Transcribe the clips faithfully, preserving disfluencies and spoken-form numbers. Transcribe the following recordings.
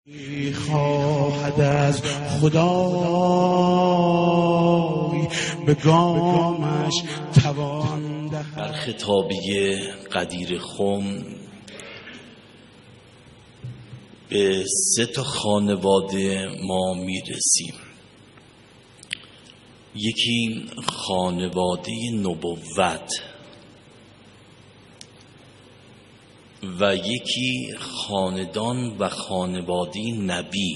خواهد از خدای به گامش توان دهد. در خطابی قدیر خم به سه تا خانواده ما میرسیم. یکی خانواده نبوت و یکی خاندان و خانواده نبی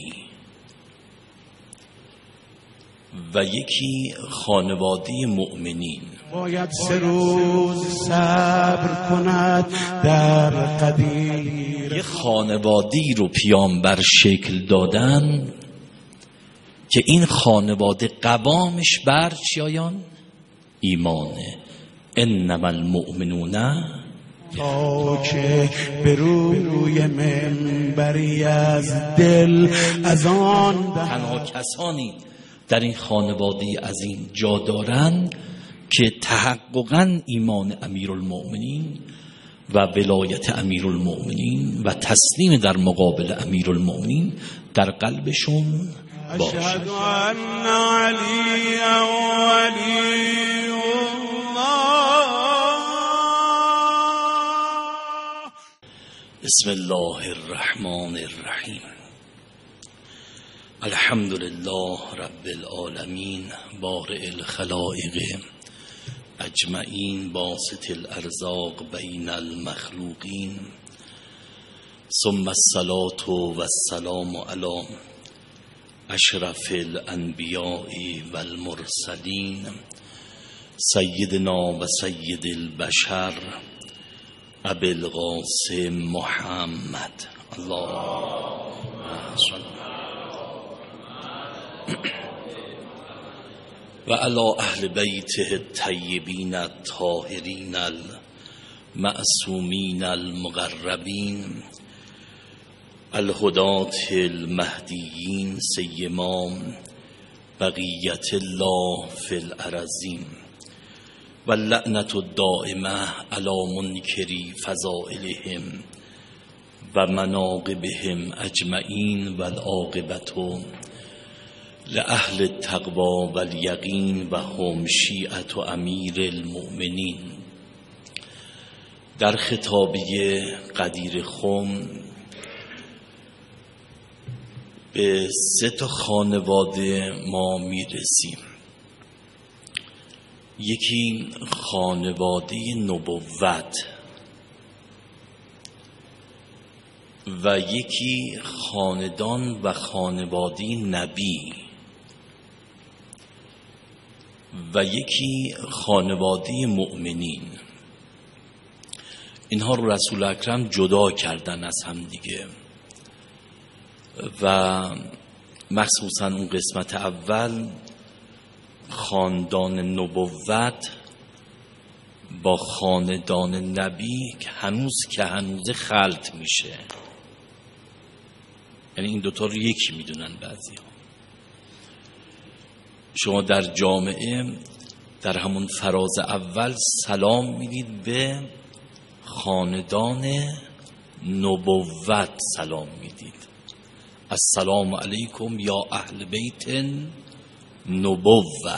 و یکی خانواده مؤمنین. باید سه روز صبر کند در قدیر. یه خانواده‌ای رو پیامبر شکل دادن که این خانواده قوامش بر چیایان؟ ایمانه. انما المؤمنون، تا که به روی منبری از دل از آن تنها کسانی در این خانواده از این جا دارن که تحققاً ایمان امیرالمؤمنین و ولایت امیرالمؤمنین و تسلیم در مقابل امیرالمؤمنین در قلبشون باشه. اشهد ان علی ولی بسم الله الرحمن الرحیم. الحمد لله رب العالمین بارئ الخلائق اجمعین باسط الارزاق بین المخلوقین، ثم الصلاة والسلام علی اشرف الانبیاء والمرسلین سیدنا و سید البشر ابی القاسم محمد. اللهم صل و علی اهل بیته الطیبین الطاهرین المعصومین المقربین الهداة المهدیین سیما بقیت الله فی الارضین و اللعنة الدائمه علی منکری فضائلهم و مناقبهم اجمعین و العاقبة لأهل التقوی و الیقین و هم شیعة امیر المؤمنین. در خطابی قدیر خم به سه تا خانواده ما میرسیم. یکی خانواده نبوت و یکی خاندان و خانواده نبی و یکی خانواده مؤمنین. اینها رو رسول اکرم جدا کردن از هم دیگه و مخصوصا اون قسمت اول خاندان نبوت با خاندان نبی که هنوز که هنوز خلط میشه، یعنی این دوتا رو یکی میدونن بعضی ها. شما در جامعه در همون فراز اول سلام میدید به خاندان نبوت، سلام میدید السلام علیکم یا اهل بیت نبوه.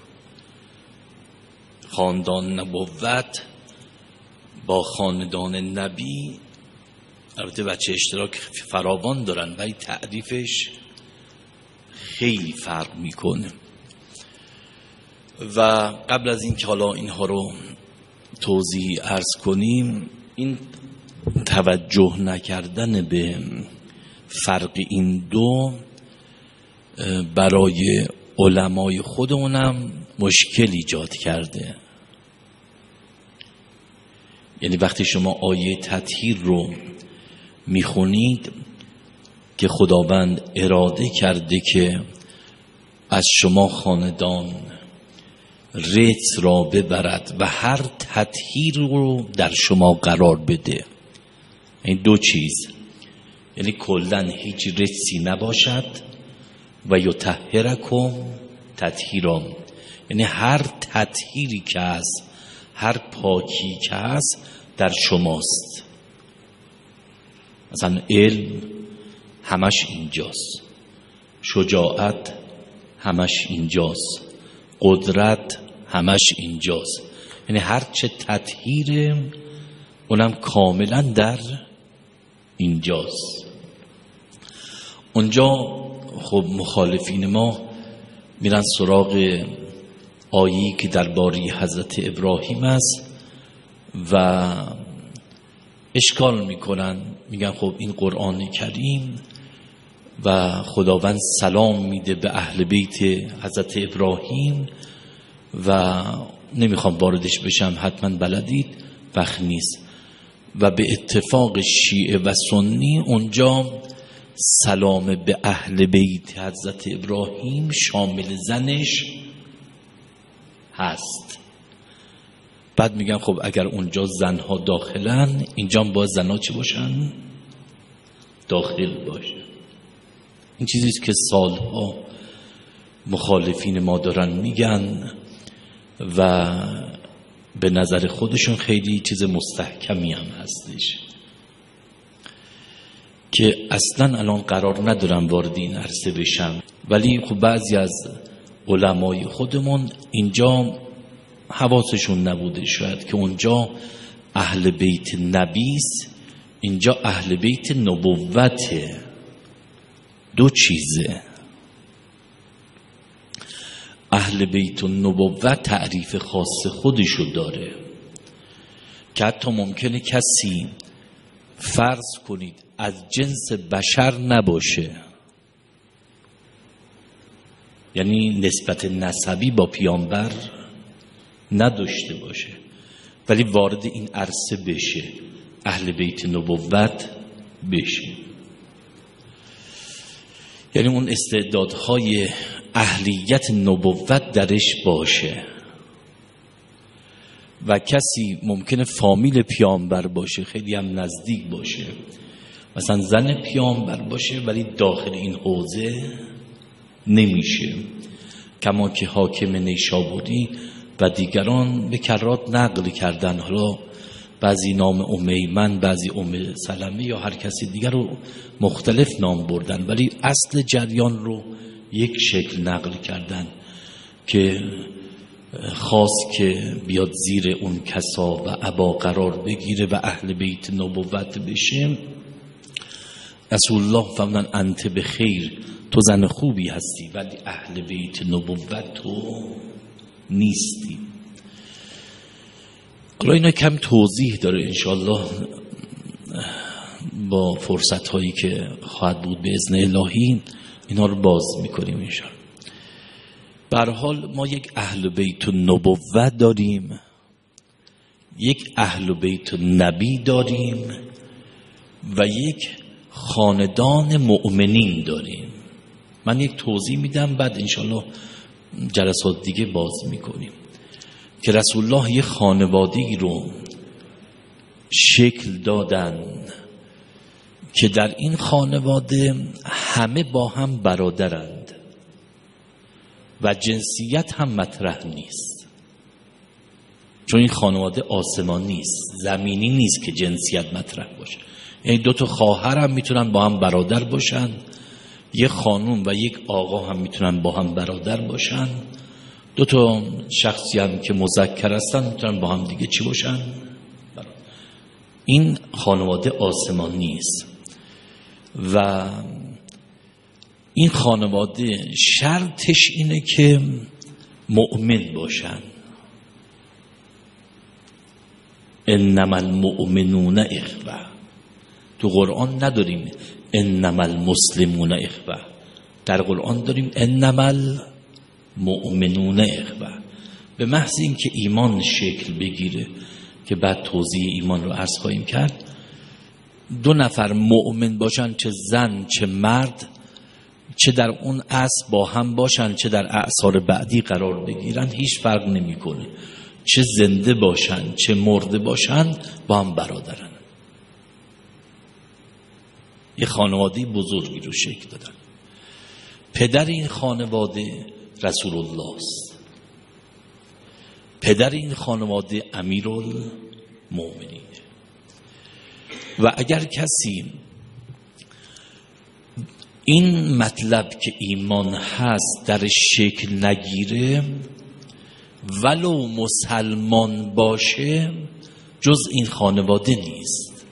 خاندان نبوت با خاندان نبی البته بچه اشتراک فراوان دارن ولی تعریفش خیلی فرق میکنه. و قبل از این که حالا اینها رو توضیح عرض کنیم، این توجه نکردن به فرق این دو برای علمای خودمونم مشکل ایجاد کرده. یعنی وقتی شما آیه تطهیر رو میخونید که خداوند اراده کرده که از شما خاندان رث را ببرد و هر تطهیر رو در شما قرار بده، این دو چیز، یعنی کلن هیچ رثی نباشد و یطهرکم تطهیرا، یعنی هر تطهیری که هست، هر پاکی که هست در شماست. مثلا علم، همش اینجاست، شجاعت همش اینجاست، قدرت همش اینجاست. یعنی هرچه تطهیر اونم کاملا در اینجاست. اونجا خب مخالفین ما میرن سراغ آیه‌ای که درباره حضرت ابراهیم است و اشکال میکنن، میگن خب این قرآن کریم و خداوند سلام میده به اهل بیت حضرت ابراهیم و نمیخوام واردش بشم، حتما بلدید، وقت نیست. و به اتفاق شیعه و سنی اونجا سلام به اهل بیت حضرت ابراهیم شامل زنش هست. بعد میگن خب اگر اونجا زنها داخلن، اینجا باید زنها چی باشن؟ داخل باشه. این چیزیست که سالها مخالفین ما دارن میگن و به نظر خودشون خیلی چیز مستحکمی هم هستش که اصلا الان قرار ندارم وارد این عرصه بشم. ولی خب بعضی از علمای خودمون اینجا حواسشون نبوده شاید که اونجا اهل بیت نبیست، اینجا اهل بیت نبوته. دو چیزه. اهل بیت النبوت تعریف خاص خودشو داره که حتی ممکنه کسی فرض کنید از جنس بشر نباشه، یعنی نسبت نسبی با پیامبر نداشته باشه، ولی وارد این عرصه بشه، اهل بیت نبوت بشه. یعنی اون استعدادهای اهلیت نبوت درش باشه. و کسی ممکنه فامیل پیامبر باشه، خیلی هم نزدیک باشه، مثلا زن پیامبر باشه، ولی داخل این حوزه نمیشه. کما که حاکم نیشابوری و دیگران به کرات نقل کردن، حالا بعضی نام ام ایمن، بعضی ام سلمه یا هر کسی دیگر رو مختلف نام بردن، ولی اصل جریان رو یک شکل نقل کردن که خواست که بیاد زیر اون کسا و ابا قرار بگیره و اهل بیت نبوت بشه. رسول الله فرمودن انت بخیر، تو زن خوبی هستی ولی اهل بیت نبوت تو نیستی. حالا اینا کم توضیح داره انشاءالله با فرصت هایی که خواهد بود به اذن الهی اینا رو باز میکنیم انشاءالله. به هر حال ما یک اهل بیت نبوت داریم، یک اهل بیت نبی داریم و یک خاندان مؤمنین داریم. من یک توضیح میدم بعد انشاءالله جلسات دیگه باز میکنیم که رسول الله یه خانوادگی رو شکل دادن که در این خانواده همه با هم برادرند و جنسیت هم مطرح نیست، چون این خانواده آسمانی نیست، زمینی نیست که جنسیت مطرح باشه. یعنی دو تا خواهر هم میتونن با هم برادر باشن، یک خانوم و یک آقا هم میتونن با هم برادر باشن، دو تا شخصی هم که مذکر هستن میتونن با هم دیگه چی باشن؟ برادر. این خانواده آسمانی است و این خانواده شرطش اینه که مؤمن باشن. انما المؤمنون اخوه. تو قرآن نداریم انما المسلمون اخوه، در قرآن داریم انما المؤمنون اخوه. به محض این که ایمان شکل بگیره که بعد توضیح ایمان رو عرض خواهیم کرد، دو نفر مؤمن باشن، چه زن چه مرد، چه در اون عصر با هم باشن چه در اعصار بعدی قرار بگیرن، هیچ فرق نمیکنه. چه زنده باشن چه مرده باشن با هم برادرن. یه خانواده بزرگی رو شکل دادن. پدر این خانواده رسول الله است، پدر این خانواده امیرالمومنین. و اگر کسی این مطلب که ایمان هست در شکل نگیره، ولو مسلمان باشه، جز این خانواده نیست.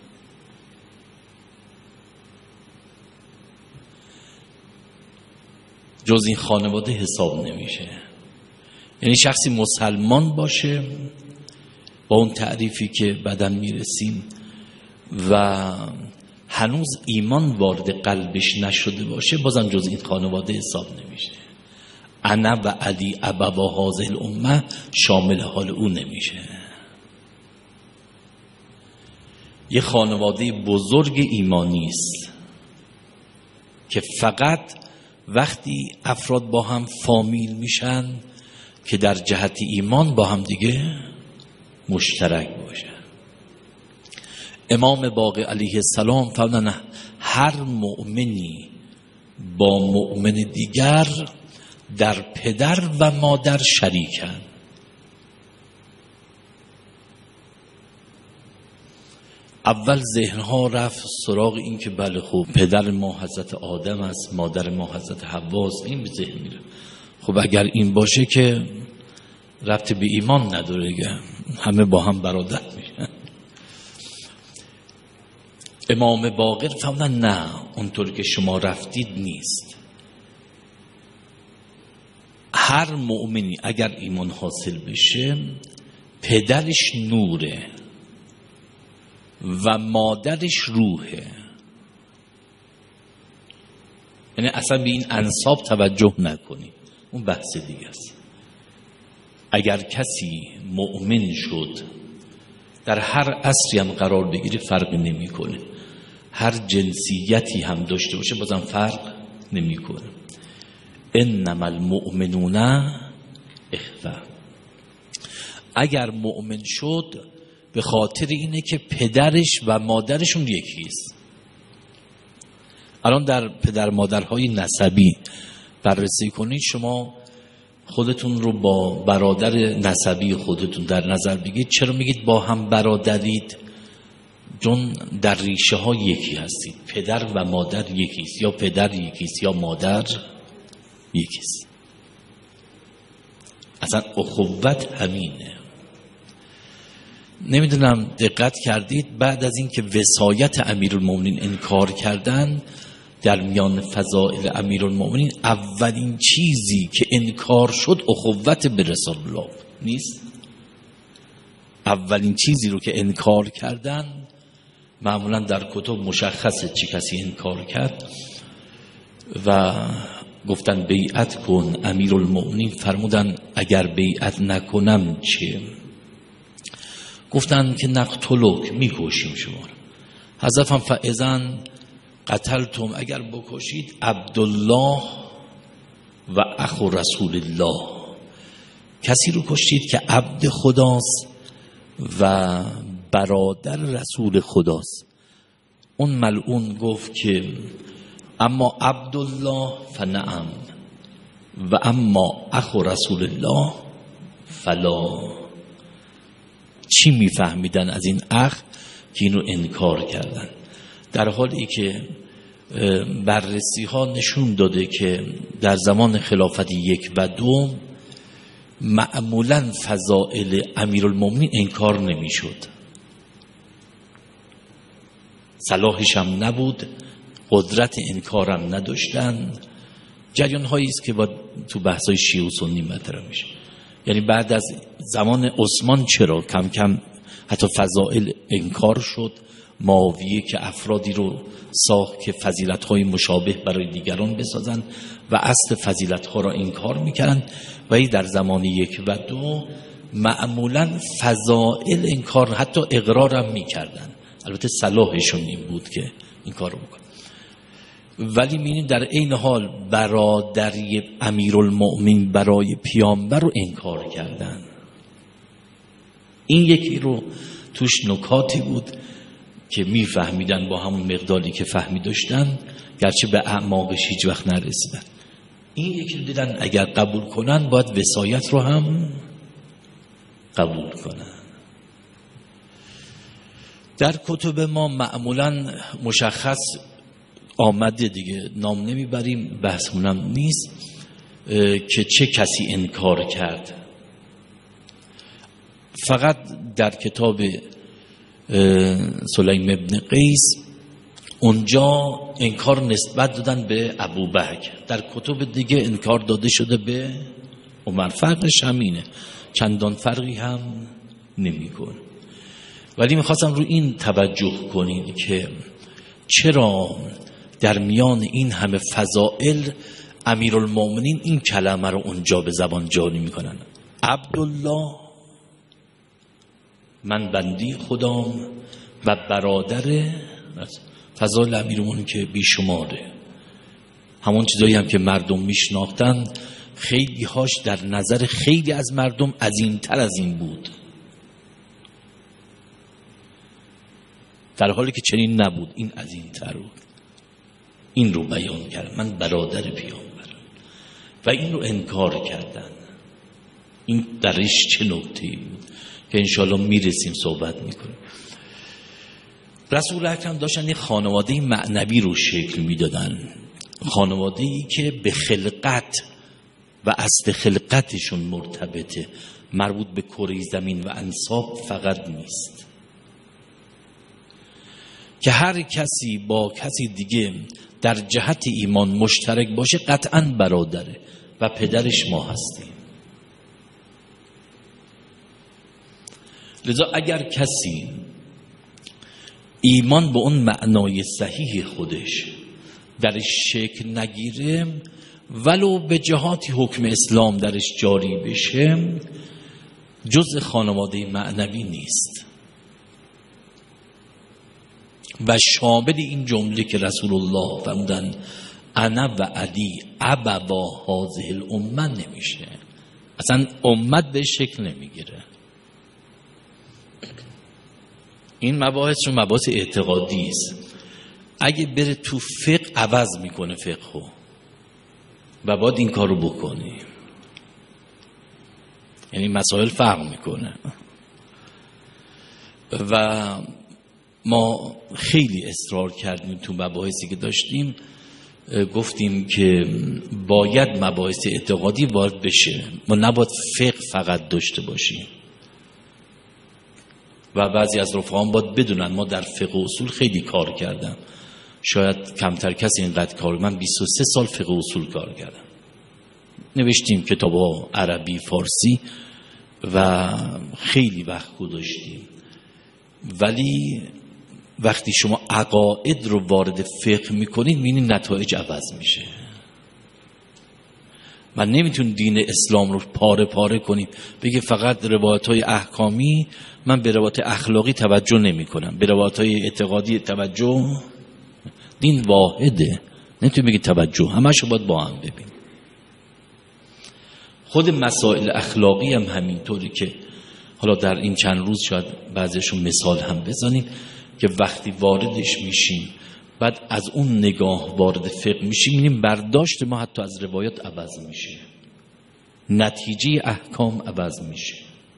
جز این خانواده حساب نمیشه. یعنی شخصی مسلمان باشه با اون تعریفی که بعداً میرسیم و هنوز ایمان وارد قلبش نشده باشه، بازم جز این خانواده حساب نمیشه. انا و علی ابوا هذه الامه شامل حال او نمیشه. یه خانواده بزرگ ایمانی است که فقط وقتی افراد با هم فامیل میشن که در جهت ایمان با هم دیگه مشترک باشه. امام باقر علیه السلام فرمودن هر مؤمنی با مؤمن دیگر در پدر و مادر شریکن. اول ذهنها رفت سراغ این که بله خوب پدر ما حضرت آدم است، مادر ما حضرت حوا است، این به ذهن میره. خب اگر این باشه که ربط به ایمان نداره، همه با هم برادر میشن. امام باقر فرمودن نه، اونطور که شما رفتید نیست. هر مؤمنی اگر ایمان حاصل بشه، پدرش نوره و مادرش روحه. یعنی اصلا به این انساب توجه نکنی، اون بحث دیگه است. اگر کسی مؤمن شد در هر عصری هم قرار بگیره فرق نمی کنه، هر جنسیتی هم داشته باشه بازم فرق نمی کنه. انما المؤمنون اخوه. اگر مؤمن شد به خاطر اینه که پدرش و مادرشون یکیست. الان در پدر مادرهای نسبی بررسی کنید، شما خودتون رو با برادر نسبی خودتون در نظر بگید. چرا میگید با هم برادرید؟ چون در ریشه ها یکی هستید. پدر و مادر یکیست، یا پدر یکیست یا مادر یکیست. اصلا اخوت همینه. نمیدونم دقت کردید بعد از اینکه وصایت امیرالمومنین انکار کردن در میان فضائل امیرالمومنین، اولین چیزی که انکار شد اخوت به رسول الله نیست. اولین چیزی رو که انکار کردن، معمولا در کتب مشخصه چی کسی انکار کرد، و گفتن بیعت کن. امیرالمومنین فرمودن اگر بیعت نکنم چه؟ گفتن که نقتلک، میکشیم شما. حضرت هم فاذن قتلتم، اگر بکشید عبدالله و اخو رسول الله، کسی رو کشتید که عبد خداست و برادر رسول خداست. اون ملعون گفت که اما عبدالله فنعم و اما اخو رسول الله فلا. چی میفهمیدن از این اخ که اینو انکار کردن؟ در حالی که بررسی ها نشون داده که در زمان خلافت یک و دو معمولا فضائل امیرالمومنین انکار نمیشد. صلاحش هم نبود، قدرت انکارم نداشتن. جریان هایی است که با تو بحث های شیعه و سنی مطرح میشه. یعنی بعد از زمان عثمان چرا کم کم حتی فضائل انکار شد. معاویه که افرادی رو ساخت که فضیلت‌های مشابه برای دیگران بسازن و اصل فضیلت‌ها را انکار میکردن، و در زمان یک و دو معمولا فضائل انکار، حتی اقرار هم میکردن. البته صلاحشون این بود که این کار رو بکنن، ولی می‌بینیم در این حال برادری امیرالمؤمنین برای پیامبر رو انکار کردن. این یکی رو توش نکاتی بود که میفهمیدن با همون مقداری که فهمی داشتن، گرچه به اعماقش هیچ وقت نرسیدن. این یکی رو دیدن اگر قبول کنن باید وصایت رو هم قبول کنن. در کتب ما معمولا مشخص آمده دیگه، نام نمیبریم، بحثمونم نیست که چه کسی انکار کرد. فقط در کتاب سلیم ابن قیس اونجا انکار نسبت دادن به ابوبکر، در کتب دیگه انکار داده شده به عمر. فرقش همینه، چندان فرقی هم نمیکنه. ولی میخواستم رو این توجه کنید که چرا در میان این همه فضائل امیرالمومنین این کلمه رو اونجا به زبان جاری میکنن: عبدالله، من بندی خدام و برادر. فضائل امیرالمومنین که بیشماره، همون چیزایی هم که مردم میشناختن خیلی هاش در نظر خیلی از مردم عظیمتر از این بود، در حالی که چنین نبود، این عظیمتر بود. این رو بیان کرد: من برادر پیامبرم، و این رو انکار کردن. این درش چه نکته‌ای بود که انشالله میرسیم صحبت میکنیم. رسول اکرم داشتن یه خانواده معنوی رو شکل میدادن، خانواده‌ای که به خلقت و اصل خلقتشون مرتبطه، مربوط به کره زمین و انساب فقط نیست، که هر کسی با کسی دیگه در جهت ایمان مشترک باشه قطعاً برادره و پدرش ما هستیم. لذا اگر کسی ایمان به اون معنای صحیح خودش درش شکل نگیره، ولو به جهاتی حکم اسلام درش جاری بشه، جزء خانواده معنوی نیست و شامل این جمله که رسول الله فرمودن انا و علی ابوا هذه الامه نمیشه. اصلا امت به شکل نمیگیره. این مباحث رو مباحث اعتقادی است. اگه بره تو فقه عوض میکنه فقهو و باید این کار رو بکنی، یعنی مسائل فرق میکنه. و ما خیلی اصرار کردیم تو مباحثی که داشتیم، گفتیم که باید مباحث اعتقادی وارد بشه، ما نباید فقه فقط داشته باشیم. و بعضی از رفقان باید بدونن ما در فقه اصول خیلی کار کردم، شاید کمتر کسی اینقدر کار. من بیست و سه سال فقه اصول کار کردم، نوشتیم کتابا عربی فارسی و خیلی وقت گذاشتیم. ولی وقتی شما عقاید رو وارد فقه میکنید میبینید نتایج عوض میشه. من نمیتون دین اسلام رو پاره پاره کنید بگه فقط روایت های احکامی، من به روایت اخلاقی توجه نمی کنم، به روایت های اعتقادی توجه. دین واحده، نمیتون بگید توجه، همشو باید با هم ببین. خود مسائل اخلاقی هم همینطوری که حالا در این چند روز شاید بعضیشون مثال هم بزنیم که وقتی واردش میشیم بعد از اون نگاه وارد فقه میشیم، میبینیم برداشت ما حتی از روایات عوض میشه، نتیجه احکام عوض میشه.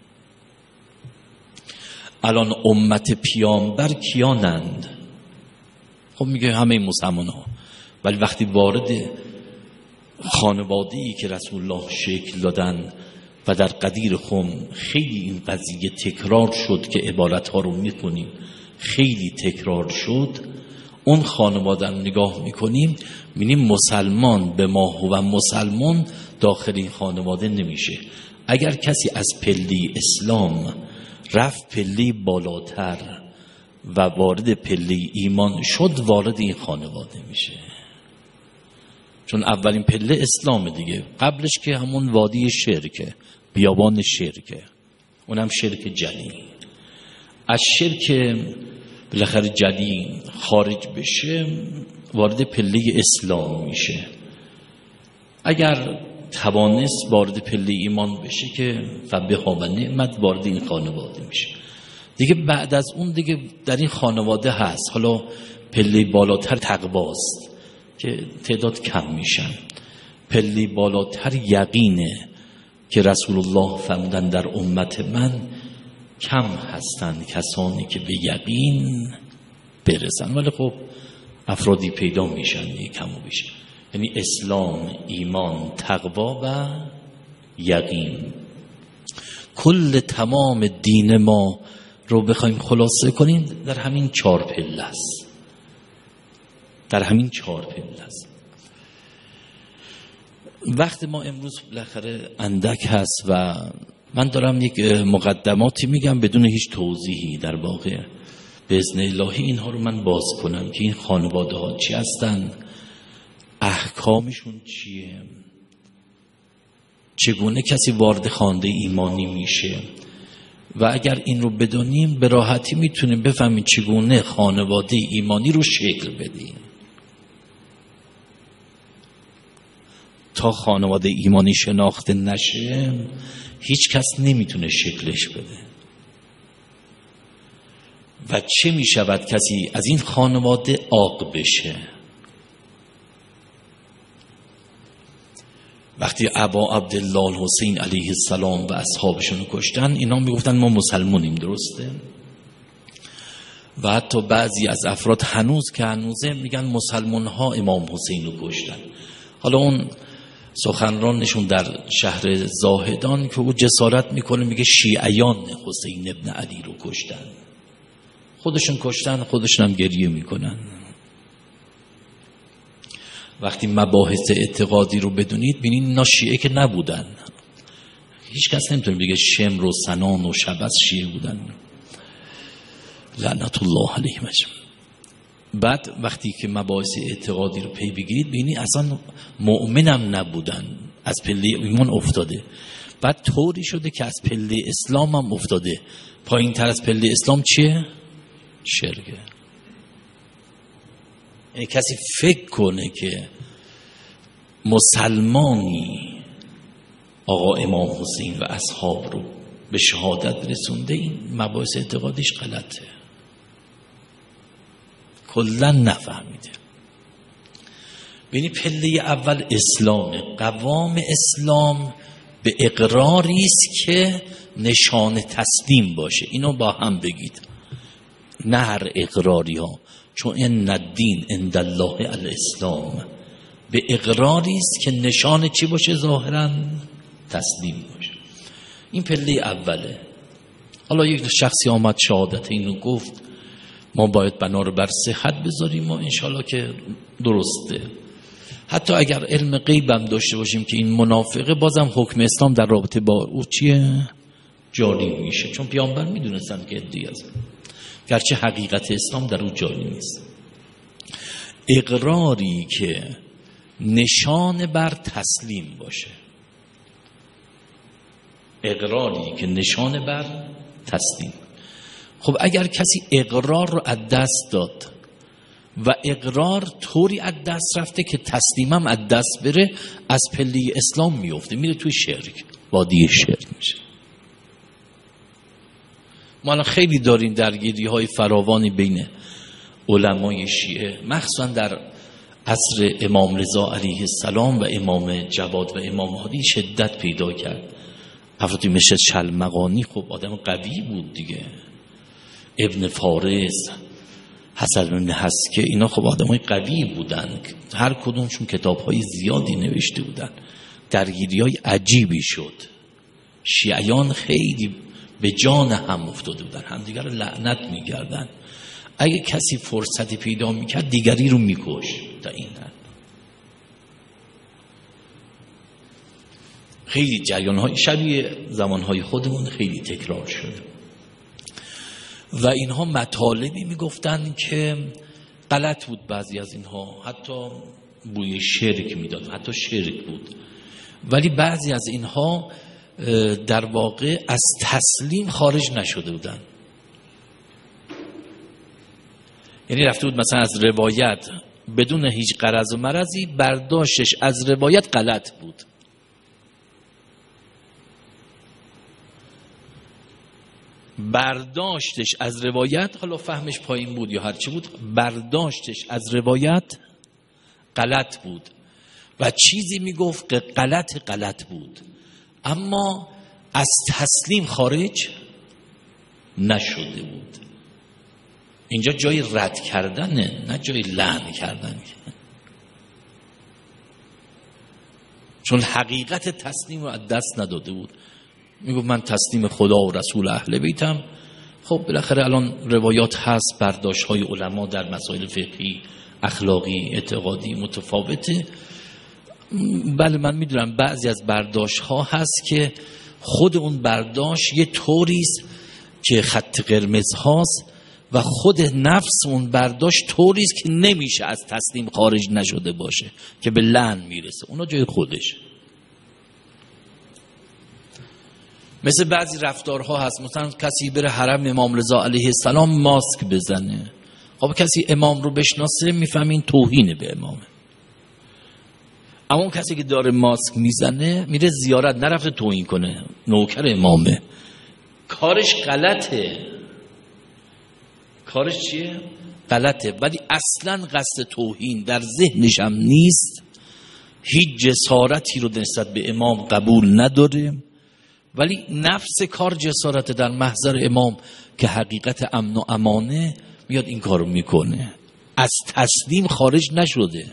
الان امت پیامبر کیانند؟ خب میگه همه مسلمان ها. ولی وقتی وارد خانواده‌ای که رسول الله شکل دادن و در قدیر خم خیلی این قضیه تکرار شد که عبارت ها رو میکنیم خیلی تکرار شد، اون خانواده رو نگاه میکنیم میبینیم مسلمان به ما و مسلمان داخل این خانواده نمیشه. اگر کسی از پله اسلام رفت پله بالاتر و وارد پله ایمان شد، وارد این خانواده میشه. چون اولین پله اسلام دیگه، قبلش که همون وادی شرکه، بیابان شرکه، اونم شرک جلی. از شرک بالاخره جلی خارج بشه وارد پله اسلام میشه. اگر توانست وارد پله ایمان بشه که فبها و نعمت وارد این خانواده میشه دیگه. بعد از اون دیگه در این خانواده هست، حالا پله بالاتر تقواست که تعداد کم میشن، پله بالاتر یقینه که رسول الله فرمودن در امت من کم هستند کسانی که به یقین برسن. ولی خب افرادی پیدا میشن کم و بیش. یعنی اسلام، ایمان، تقوا و یقین. کل تمام دین ما رو بخوایم خلاصه کنیم در همین چهار پله است، در همین چهار پله است. وقت ما امروز بالاخره اندک هست و من دارم یک مقدماتی میگم بدون هیچ توضیحی. در واقع به اذن الهی اینها رو من باز کنم که این خانواده ها چی هستن، احکامشون چیه، چگونه کسی وارد خانواده ایمانی میشه و اگر این رو بدونیم به راحتی میتونیم بفهمیم چگونه خانواده ایمانی رو شکل بدیم. تا خانواده ایمانی شناخته نشه هیچ کس نمیتونه شکلش بده. و چه میشود کسی از این خانواده عاق بشه؟ وقتی ابا عبدالله الحسین علیه السلام و اصحابشون رو کشتن، اینا میگفتن ما مسلمونیم، درسته؟ و حتی بعضی از افراد هنوز که هنوزه میگن مسلمان ها امام حسین رو کشتن. حالا اون سخنرانشون در شهر زاهدان که او جسارت میکنه میگه شیعیان حسین ابن علی رو کشتن. خودشون کشتن، خودشون هم گریه میکنن. وقتی مباحث اعتقادی رو بدونید ببینید اینا شیعه که نبودن. هیچ کس نمیتونه بگه شمر و سنان و شبس شیعه بودن، لعنت الله علیهم اجمعین. بعد وقتی که مباحث اعتقادی رو پی بگیرید ببینید اصلا مؤمنم نبودن، از پله ایمان افتاده. بعد طوری شده که از پله اسلام هم افتاده. پایین تر از پله اسلام چیه؟ شرکه. یعنی کسی فکر کنه که مسلمانی آقا امام حسین و اصحاب رو به شهادت رسونده، این مباحث اعتقادیش غلطه، کلا نفهمیده. ببینی پله اول اسلامه. قوام اسلام به اقراری است که نشان تسلیم باشه. اینو با هم بگید، نه هر اقراری ها، چون این الدین عند الله الاسلام. به اقراری است که نشان چی باشه؟ ظاهرا تسلیم باشه. این پله اوله. حالا یک شخصی آمد شهادت اینو گفت، ما باید بنا رو بر صحت بذاریم و انشالله که درسته. حتی اگر علم غیب هم داشته باشیم که این منافقه، بازم حکم اسلام در رابطه با او چیه؟ جاری میشه، چون پیامبر میدونستن که ادعی است، گرچه حقیقت اسلام در او جاری نیست. اقراری که نشان بر تسلیم باشه، اقراری که نشان بر تسلیم. خب اگر کسی اقرار رو از دست داد و اقرار طوری از دست رفته که تسلیمم از دست بره، از پله اسلام میفته، میره توی شرک، وادی شرک میشه. ما الان خیلی داریم درگیری های فراوانی بین علمای شیعه، مخصوصا در عصر امام رضا علیه السلام و امام جواد و امام هادی شدت پیدا کرد. افرادی مثل شلمغانی خب آدم قوی بود دیگه، ابن فارس، حسن بن حسکه، اینا خب آدمای قوی بودن، هر کدومشون کتاب‌های زیادی نوشته بودن. درگیری‌های عجیبی شد. شیعیان خیلی به جان هم افتاده بودن، همدیگر رو لعنت می‌کردن. اگه کسی فرصتی پیدا می‌کرد دیگری رو می‌کش. تا این حد خیلی جریان‌های شبیه زمان‌های خودمون خیلی تکرار شده. و اینها مطالبی میگفتن که غلط بود. بعضی از اینها حتی بوی شرک میداد، حتی شرک بود. ولی بعضی از اینها در واقع از تسلیم خارج نشده بودن. یعنی رفته بود مثلا از روایت بدون هیچ غرض و مرضی، برداشتش از روایت غلط بود. برداشتش از روایت، حالا فهمش پایین بود یا هرچی بود، برداشتش از روایت غلط بود و چیزی میگفت که غلط غلط بود، اما از تسلیم خارج نشده بود. اینجا جای رد کردنه، نه جای لعن کردن. چون حقیقت تسلیم رو از دست نداده بود. میگو من تسلیم خدا و رسول اهل بیتم. خب بالاخره الان روایات هست، برداشت های علما در مسائل فقهی، اخلاقی، اعتقادی متفاوته. بله من میدونم بعضی از برداشت ها هست که خود اون برداشت یه طوریست که خط قرمز هاست و خود نفس اون برداشت طوریست که نمیشه از تسلیم خارج نشده باشه که به لعن میرسه. اونا جای خودش. مثل بعضی رفتارها هست، مثلا کسی بره حرم امام رضا علیه السلام ماسک بزنه. خب کسی امام رو بشناسه میفهمه این توهینه به امامه. اما اون کسی که داره ماسک میزنه میره زیارت، نرفته توهین کنه، نوکر امامه، کارش غلطه. کارش چیه؟ غلطه. ولی اصلا قصد توهین در ذهنش هم نیست، هیچ جسارتی رو نسبت به امام قبول نداره، ولی نفس کار جسارت در محضر امام که حقیقت امن و امانه، میاد این کارو میکنه. از تسلیم خارج نشده،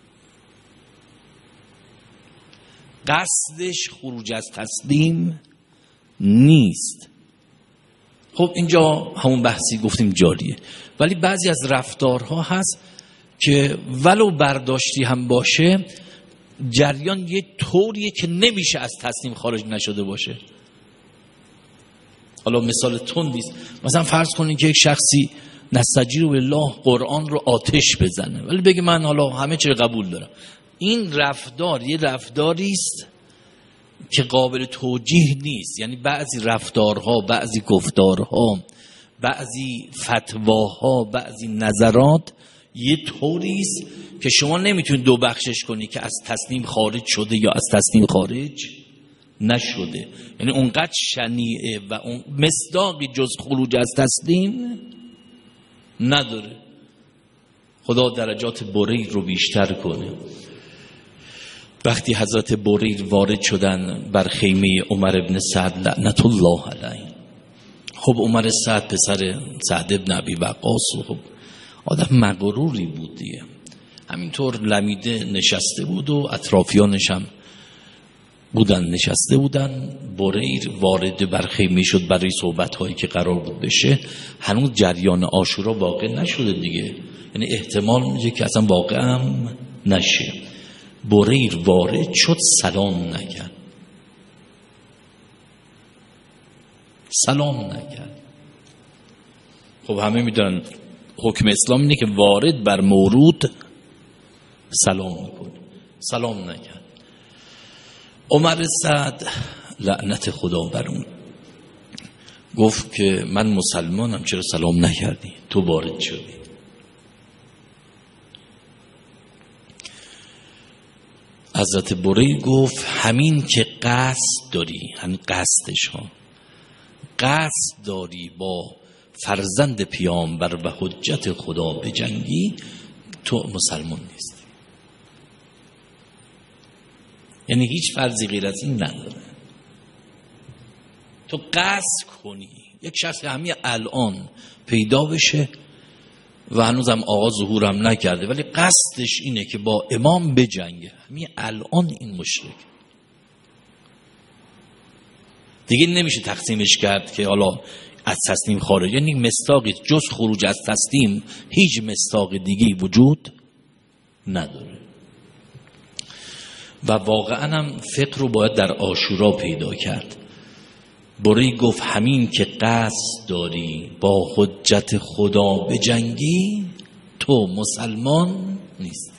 قصدش خروج از تسلیم نیست. خب اینجا همون بحثی گفتیم جاریه. ولی بعضی از رفتارها هست که ولو برداشتی هم باشه، جریان یه طوریه که نمیشه از تسلیم خارج نشده باشه. حالا مثال تندیست، مثلا فرض کنین که یک شخصی نستجیر بالله قرآن رو آتش بزنه، ولی بگه من حالا همه چی قبول دارم. این رفتار یه رفتاریست که قابل توجیه نیست. یعنی بعضی رفتارها، بعضی گفتارها، بعضی فتواها، بعضی نظرات یه طوریست که شما نمیتونید دو بخشش کنی که از تسلیم خارج شده یا از تسلیم خارج نشده. یعنی اونقدر شنیعه و اون مصداقی جز خروج از تسلیم نداره. خدا درجات بریر رو بیشتر کنه. وقتی حضرت بریر وارد شدن بر خیمه عمر ابن سعد لعنت الله علیه، خب عمر سعد پسر سعد ابن ابی وقاص، خب آدم مغروری بود دیگه، همینطور لمیده نشسته بود و اطرافیانش هم بودن نشسته بودن. بریر وارد بر خیمه شد برای صحبت هایی که قرار بود بشه. هنوز جریان عاشورا واقع نشده دیگه، یعنی احتمال میشه که اصلا واقع هم نشه. بریر وارد شد، سلام نکرد، سلام نکرد. خب همه میدونن حکم اسلام اینه که وارد بر مورود سلام میکنه. سلام نکرد. عمر سعد لعنت خدا بر اون گفت که من مسلمانم، چرا سلام نکردی؟ تو وارد شدی. حضرت بریر گفت همین که قصد داری، همین قصدش ها، قصد داری با فرزند پیامبر و حجت خدا بجنگی، تو مسلمان نیستی. یعنی هیچ فرضی غیر از این نداره. تو قصد کنی یک شخص همین الان پیدا بشه و هنوزم آقا ظهورم نکرده، ولی قصدش اینه که با امام بجنگه، همین الان این مشرک دیگه نمیشه تقسیمش کرد که حالا از تسلیم خارج. یعنی مصداقی جز خروج از تسلیم هیچ مصداق دیگه وجود نداره. و واقعا هم فقه رو باید در عاشورا پیدا کرد. بریر گفت همین که قصد داری با حجت خدا بجنگی، تو مسلمان نیستی.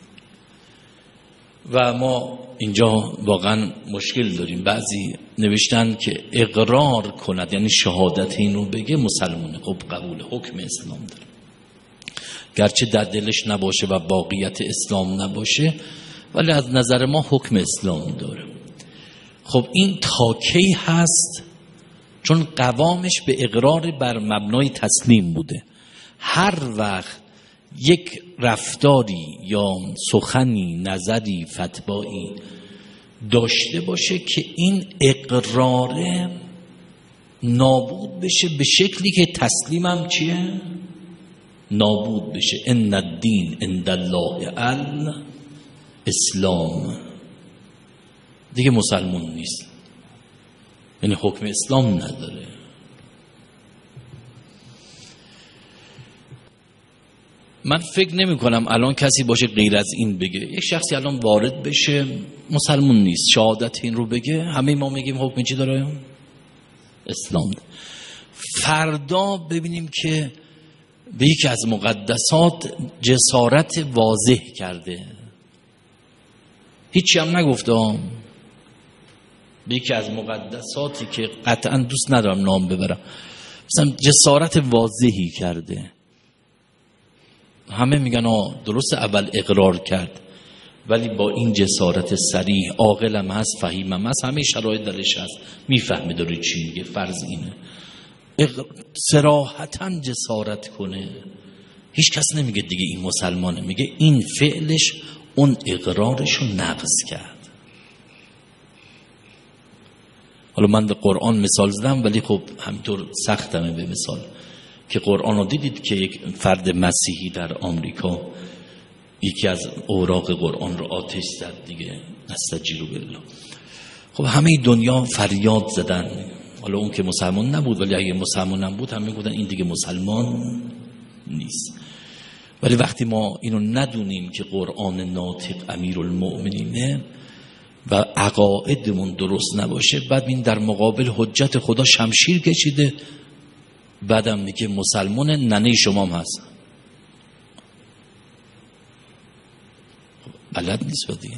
و ما اینجا واقعا مشکل داریم. بعضی نوشتن که اقرار کند، یعنی شهادت این رو بگه، مسلمانه. خب قبول حکم اسلام داره، گرچه در دلش نباشه و واقعیت اسلام نباشه، ولی از نظر ما حکم اسلام داره. خب این تا کی هست؟ چون قوامش به اقرار بر مبنای تسلیم بوده. هر وقت یک رفتاری یا سخنی، نظری، فتوایی داشته باشه که این اقرار نابود بشه به شکلی که تسلیمم چیه؟ نابود بشه. ان الدین عند الله الاسلام، دیگه مسلمون نیست، یعنی حکم اسلام نداره. من فکر نمی کنم الان کسی باشه غیر از این بگه. یک شخصی الان وارد بشه مسلمون نیست، شهادت این رو بگه، همه ما میگیم حکم چی داره؟ اسلام. فردا ببینیم که به یکی از مقدسات جسارت واضح کرده، هیچی هم نگفته، به یکی از مقدساتی که قطعا دوست ندارم نام ببرم، مثلا جسارت واضحی کرده، همه میگن آه درست اول اقرار کرد ولی با این جسارت صریح، عاقلم هست، فهیمم هست، همه شرایط درش هست، میفهمه داره چی میگه، فرض اینه اقر... صراحتاً جسارت کنه، هیچ کس نمیگه دیگه این مسلمانه، میگه این فعلش اون اقرارش رو نقض کرد. حالا من به قرآن مثال زدم ولی خب همینطور سختمه به مثال که قرآن رو دیدید که یک فرد مسیحی در آمریکا یکی از اوراق قرآن رو آتش زد دیگه، نستجیروا بالله. خب همه دنیا فریاد زدن، حالا اون که مسلمان نبود ولی اگه مسلمان هم بود همه میگفتن این دیگه مسلمان نیست. ولی وقتی ما اینو ندونیم که قرآن ناطق امیرالمؤمنینه و عقایدمون درست نباشه، بعد این در مقابل حجت خدا شمشیر کشیده، بعدم میگه مسلمان، ننه شما هم هست. بلد نیست دیگه.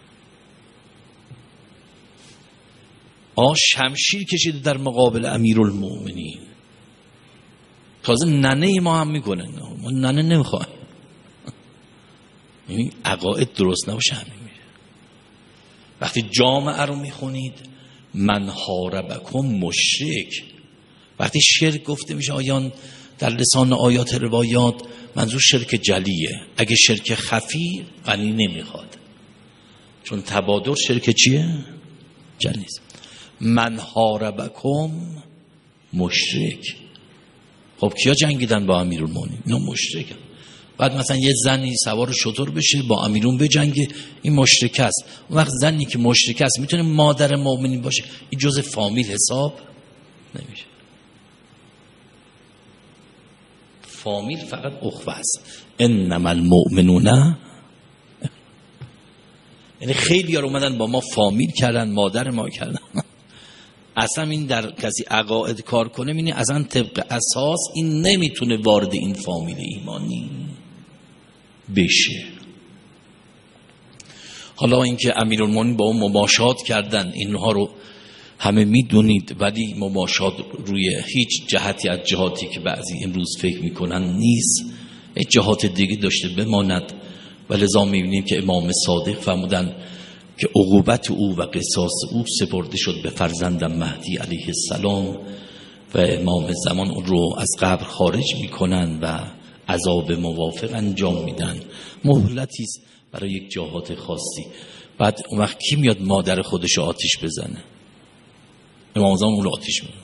آ شمشیر کشیده در مقابل امیرالمؤمنین، تازه ننه ما هم میکنه، ما ننه نمیخوایم. یعنی عقاید درست نباشه همین میره. وقتی جامعه رو میخونید من حاربکم مشرک، وقتی شرک گفته میشه آیان در لسان آیات روایات منظور شرک جلیه، اگه شرک خفی غنی نمیخواد، چون تبادر شرک چیه؟ جلیست. من حاربکم مشرک. خب کیا جنگیدن با امیرالمومنین؟ اینا مشرکن. بعد مثلا یه زنی سوار شتر بشه با امیرون بجنگه، این مشرک است. اون وقت زنی که مشرک است میتونه مادر مؤمنین باشه، این جزء فامیل حساب نمیشه. فامیل فقط اخوه است. انما المؤمنون، یعنی خیلی ها اومدن با ما فامیل کردن، مادر ما کردن. اصلا این در کسی عقاید کار کنه اینه اصلا طبق اساس این نمیتونه وارد این فامیل ایمانی بشه. حالا اینکه امیرالمومنین با اون مباشات کردن اینها رو همه میدونید، ولی مباشات روی هیچ جهتی از جهاتی که بعضی امروز فکر میکنن نیست، هیچ جهات دیگه داشته بماند. و لذا میبینیم که امام صادق فرمودن که عقوبت او و قصاص او سپرده شد به فرزندم مهدی علیه السلام و امام زمان اون رو از قبر خارج میکنن و عذاب موافق انجام میدن، مهلتی است برای یک جهات خاصی. بعد اون وقت کی میاد مادر خودش رو آتش بزنه؟ امام زمان اون رو آتش میزنه.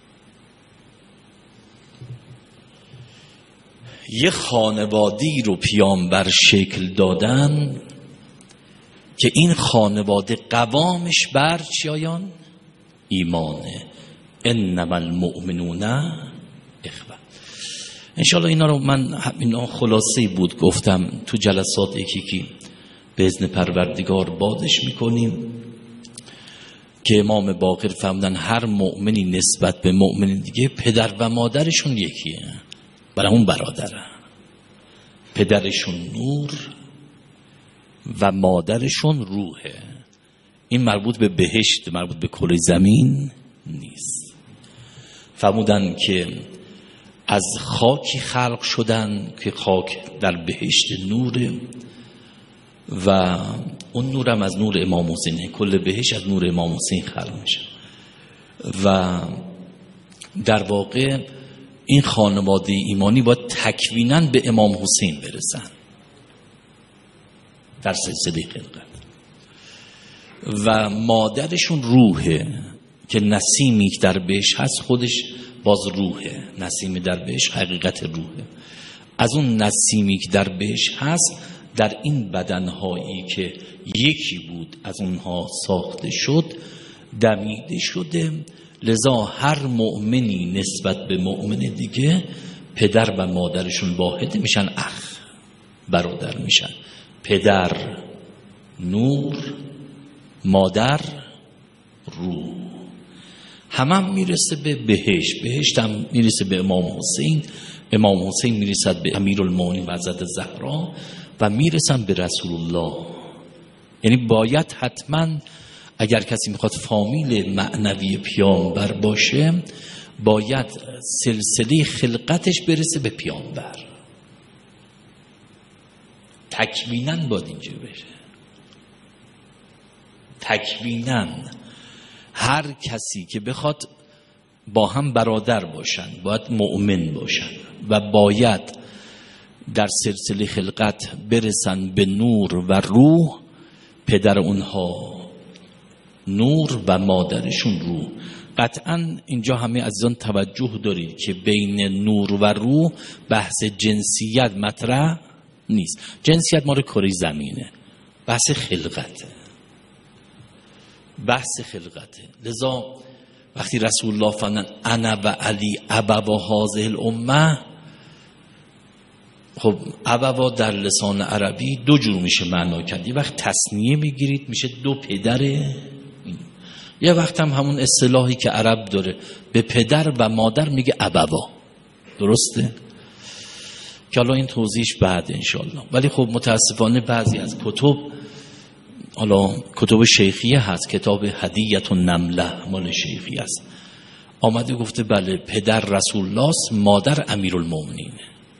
یه خانوادی رو پیامبر شکل دادن که این خانواده قوامش بر چیایان؟ ایمانه. انما المؤمنون اخوه. انشاءالله اینا رو من اینا خلاصه بود گفتم تو جلسات یکی که به اذن پروردگار بازش میکنیم که امام باقر فرمودن هر مؤمنی نسبت به مؤمن دیگه پدر و مادرشون یکیه، برای اون برادره، پدرشون نور و مادرشون روحه. این مربوط به بهشت، مربوط به کره زمین نیست. فرمودن که از خاکی خلق شدن که خاک در بهشت نوره و اون نورم از نور امام حسینه، کل بهشت از نور امام حسین خلق میشه و در واقع این خانواده ایمانی باید تکویناً به امام حسین برسن در سلسله خلقت و مادرشون روحه که نسیمی در بهش هست خودش باز روحه، نسیم در بهش حقیقت روحه. از اون نسیمی که در بهش هست در این بدنهایی که یکی بود از اونها ساخته شد دمیده شده. لذا هر مؤمنی نسبت به مؤمن دیگه پدر و مادرشون واحد میشن، اخ برادر میشن. پدر نور، مادر روح. همه هم میرسه به بهشت، بهشت هم میرسه به امام حسین، امام حسین میرسد به امیرالمومنین و حضرت زهرا و میرسن به رسول الله. یعنی باید حتما اگر کسی میخواد فامیل معنوی پیامبر باشه باید سلسله خلقتش برسه به پیامبر. تکویناً باید اینجا بشه، تکویناً هر کسی که بخواد با هم برادر باشن باید مؤمن باشن و باید در سلسله خلقت برسن به نور و روح. پدر اونها نور و مادرشون روح. قطعا اینجا همه عزیزان توجه دارید که بین نور و روح بحث جنسیت مطرح نیست. جنسیت مال کره زمینه، بحث خلقته، بحث خلقته. لذا وقتی رسول الله فرمودن انا و علی ابوا هذه الامه، خب ابوا در لسان عربی دو جور میشه معنا کرد. یه وقت تصنیه میگیرید میشه دو پدره، یه وقت هم همون اصطلاحی که عرب داره به پدر و مادر میگه ابوا. درسته؟ که حالا این توضیحش بعد انشالله. ولی خب متاسفانه بعضی از کتب، حالا کتب شیخیه هست، کتاب هدیت النمله مال شیخی است، آمده گفته بله پدر رسول الله است، مادر امیرالمومنین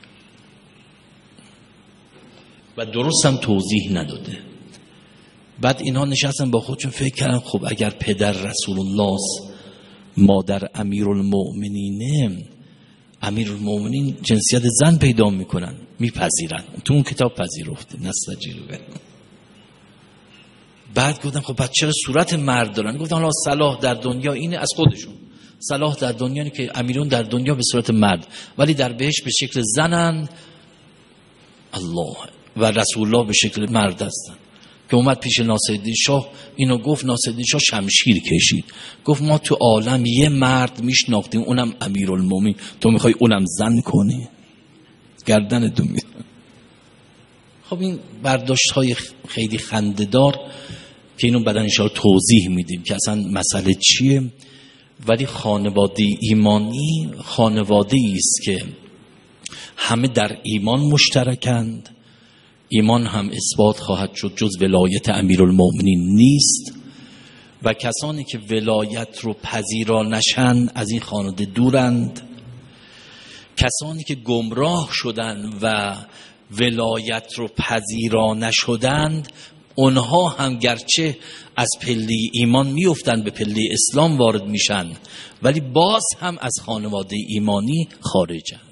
و درست هم توضیح نداده. بعد اینها نشستن با خودشون فکر کردن خب اگر پدر رسول الله است مادر امیرالمومنینه، امیرالمومنین جنسیت زن پیدا میکنن، میپذیرن. تو اون کتاب پذیرفته نستجیلو. بعد گفتن خب بعد چرا صورت مرد دارن؟ گفتن حالا صلاح در دنیا اینه از خودشون، صلاح در دنیا اینه که امیرون در دنیا به صورت مرد ولی در بهشت به شکل زنن الله و رسول الله به شکل مرد هستن. که اومد پیش ناصرالدین شاه اینو گفت، ناصرالدین شاه شمشیر کشید گفت ما تو عالم یه مرد میشناختیم اونم امیرالمومنین، تو میخوای اونم زن کنی؟ گردن تو می. خب این برداشت های خیلی خنده‌دار که اینو بعداً ان شاءالله توضیح میدیم که اصلا مسئله چیه. ولی خانواده ایمانی خانواده است که همه در ایمان مشترکند. ایمان هم اثبات خواهد شد جز ولایت امیرالمومنین نیست و کسانی که ولایت رو پذیرا نشن از این خانواده دورند. کسانی که گمراه شدن و ولایت رو پذیرا نشدند اونها هم گرچه از پله ایمان میافتند به پله اسلام وارد میشن ولی باز هم از خانواده ایمانی خارجن.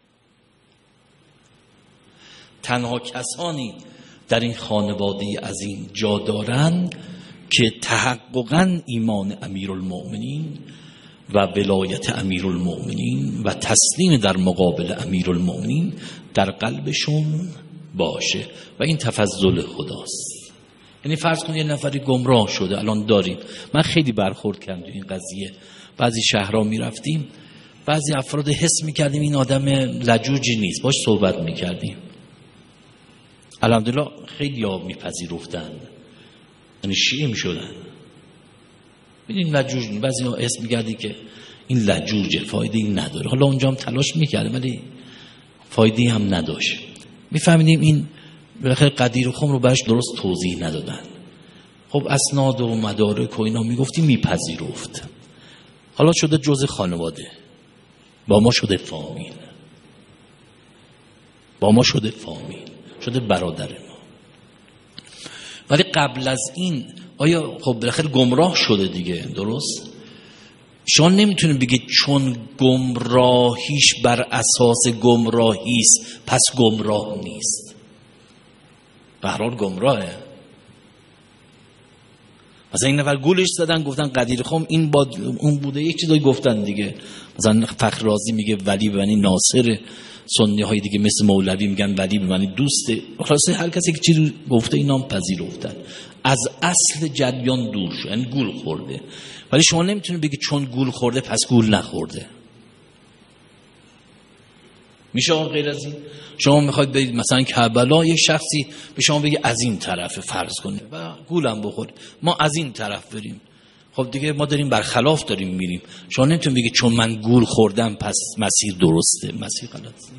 تنها کسانی در این خانواده عظیم جا دارند که تحققاً ایمان امیرالمومنین و ولایت امیرالمومنین و تسلیم در مقابل امیرالمومنین در قلبشون باشه و این تفضل خداست. یعنی فرض کنید یه نفری گمراه شده الان داریم، من خیلی برخورد کردم تو این قضیه، بعضی شهرها میرفتیم بعضی افراد حس میکردیم این آدم لجوجی نیست، باش صحبت میکردیم الحمدلله خیلی ها میپذیرفتن، یعنی شیعه میشدن. ببینید لجوج نیست، بعضی ها حس میکردی که این لجوجه فایده این نداره، حالا اونجا هم تلاش میکردیم ولی فایده هم نداشت. میفهمیدیم این بالاخره قدیر و خم رو برش درست توضیح ندادن. خب اسناد و مدارک و اینا میگفتیم میپذیرفت، حالا شده جزء خانواده، با ما شده فامیل، با ما شده فامیل، شده برادر ما. ولی قبل از این آیا خب بالاخره گمراه شده دیگه، درست؟ شما نمیتونید بگید چون گمراهیش بر اساس گمراهیست پس گمراه نیست. به هر حال گمراهه. مثلا این نفر گولش زدن گفتن قدیر خم این با اون بوده، یک چیزایی گفتن دیگه. مثلا فخر رازی میگه ولی به معنی ناصر، سنی های دیگه مثل مولوی میگن ولی به معنی دوسته. خلاصه هر کسی که چیزی گفته اینا هم پذیرفتن. از اصل جریان دور شد، یعنی گول خورده. ولی شما نمیتونید بگید چون گول خورده پس گول نخورده. میشه غیر از این؟ شما میخواید برید مثلا کربلا، یک شخصی به شما بگه از این طرف فرض کنه و گولم بخوره، ما از این طرف بریم، خب دیگه ما داریم برخلاف داریم میریم. شما نمیتونید بگید چون من گول خوردم پس مسیر درسته، مسیر غلطه.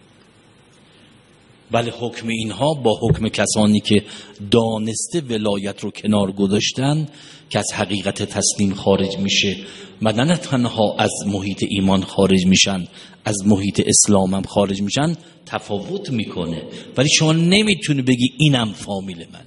ولی حکم اینها با حکم کسانی که دانسته ولایت رو کنار گذاشتن که از حقیقت تسلیم خارج میشه و نه تنها از محیط ایمان خارج میشن، از محیط اسلام هم خارج میشن، تفاوت میکنه. ولی شما نمیتونی بگی اینم فامیل منه.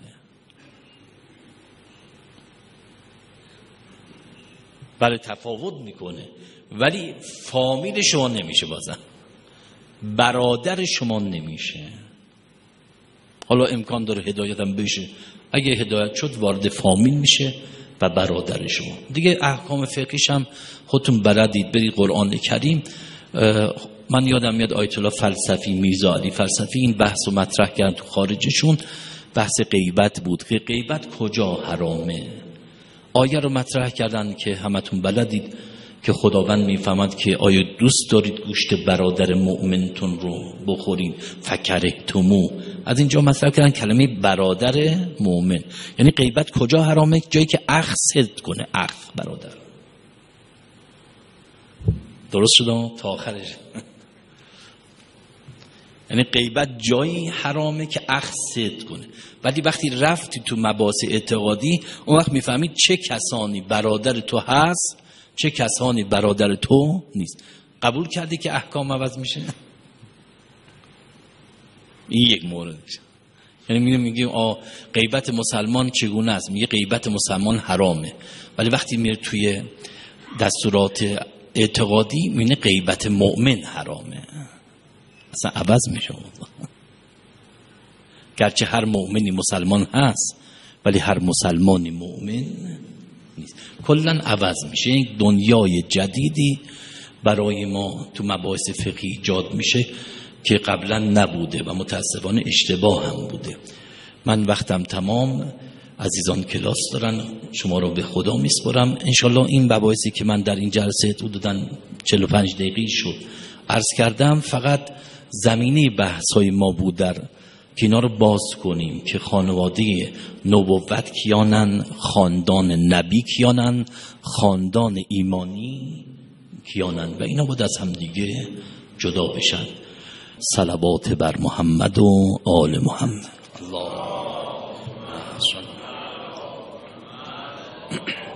بله تفاوت میکنه، ولی فامیل شما نمیشه، بازم برادر شما نمیشه. حالا امکان داره هدایت هم بشه، اگه هدایت شد وارد فامیل میشه و برادر شما دیگه. احکام فقهیش هم خودتون بلدید، برید قرآن کریم. من یادم میاد آیت الله فلسفی، میرزا علی فلسفی این بحث رو مطرح کردن تو خارجشون. بحث غیبت بود که غیبت کجا حرامه. آیه رو مطرح کردن که همتون بلدید که خداوند میفهمد که آیا دوست دارید گوشت برادر مؤمنتون رو بخورین، فکرهتمو. از اینجا مطرح کردن کلمه برادر مؤمن، یعنی غیبت کجا حرامه؟ جایی که اخ صدق کنه، اخ برادر. درست شد تا آخرش. یعنی غیبت جایی حرامه که اخ صدق کنه. ولی وقتی رفتی تو مباحث اعتقادی، اون وقت میفهمید چه کسانی برادر تو هست، چه کسانی برادر تو نیست. قبول کردی که احکام عوض میشه؟ این یک موردش. یعنی میگه میگه آ غیبت مسلمان چگونه است؟ میگه غیبت مسلمان حرامه، ولی وقتی میره توی دستورات اعتقادی میگه غیبت مؤمن حرامه. اصلا عوض میشه. گرچه هر مؤمنی مسلمان هست ولی هر مسلمانی مؤمن نیست. کلا عوض میشه. یک دنیای جدیدی برای ما تو مباحث فقهی ایجاد میشه که قبلا نبوده و متاسفانه اشتباه هم بوده. من وقتم تمام، عزیزان کلاس دارن، شما رو به خدا میسپارم. انشالله این مباحثی که من در این جلسه حدوداً چهل و پنج دقیقه شد عرض کردم فقط زمینه بحث‌های ما بود در که اینا رو باز کنیم که خانواده نبوت کیانن، خاندان نبی کیانن، خاندان ایمانی کیانن و اینا باید از هم دیگه جدا بشن. صلوات بر محمد و آل محمد. الله